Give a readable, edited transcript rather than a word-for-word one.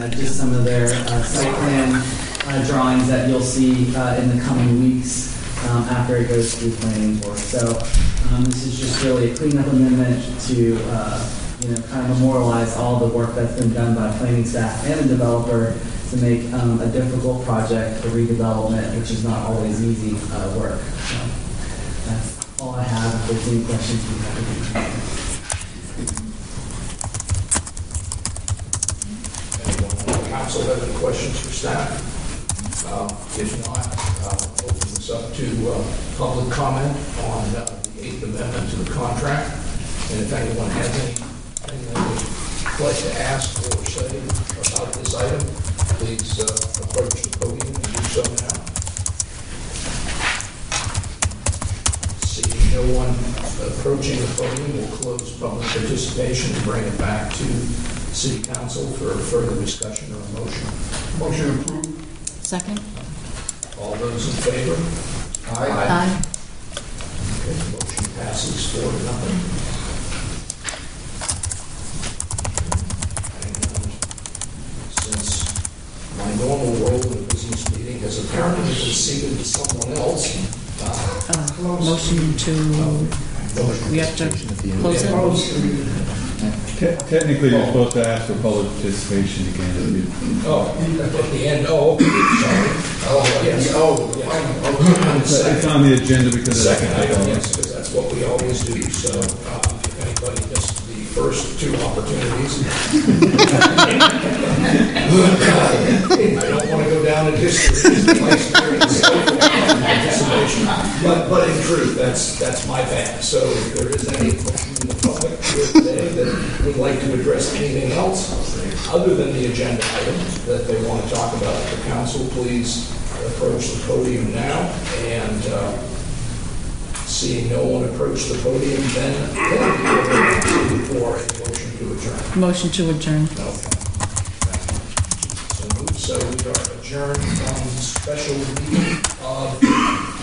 just some of their site plan drawings that you'll see in the coming weeks after it goes through planning board. So this is just really a cleanup amendment to kind of memorialize all the work that's been done by planning staff and the developer to make a difficult project, a redevelopment, which is not always easy work. So that's all I have. If there's any questions, we have to Anyone on the council have any questions for staff? If not, open this up to public comment on the 8th Amendment to the contract. And if anyone has anything they would like to ask or say about this item, please approach the podium and do so now. Seeing no one approaching the podium, we'll close public participation and bring it back to City Council for further discussion or a motion. Motion approved. Second. All those in favor? Aye. Okay, the motion passes 4-0. My normal role in a business meeting has apparently been ceded to someone else. Motion to, we have to close it? Technically, you're supposed to ask for public participation again. Oh, at the end, oh, sorry. Oh, yes. It's on the agenda because of Second item, yes, because that's what we always do. So if anybody missed the first two opportunities, I don't want to go down in history as my experience participation. But in truth, that's my bad. So if there is any question in the public here today that would like to address anything else other than the agenda items that they want to talk about at the council, please approach the podium now. And seeing no one approach the podium, then for a motion to adjourn. Motion to adjourn. Okay. So we are adjourned from special meeting of